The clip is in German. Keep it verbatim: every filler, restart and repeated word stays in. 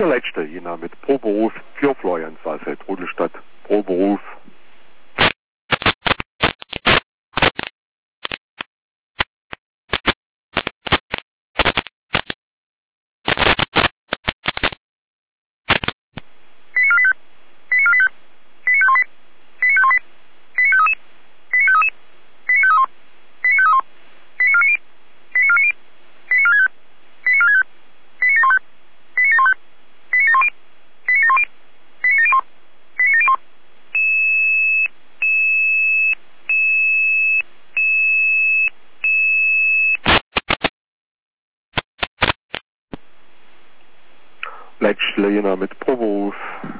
Dieser letzte, jener mit Pro-Beruf für Florian Saalfeld, Rudelstadt, Pro-Beruf. Letzte, jener mit Pro-Beruf.